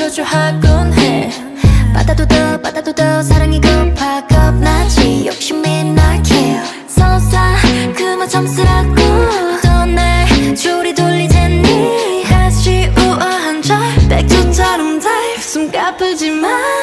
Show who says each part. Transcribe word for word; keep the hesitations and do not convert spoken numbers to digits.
Speaker 1: 저주하곤 해. 받아도 더 받아도 더 사랑이 급하 겁나지 욕심이 날 kill. 서사 그만 점수라고 또 내 줄이 돌릴 테니 다시 우아한 절 백조처럼 달 숨 가쁘지만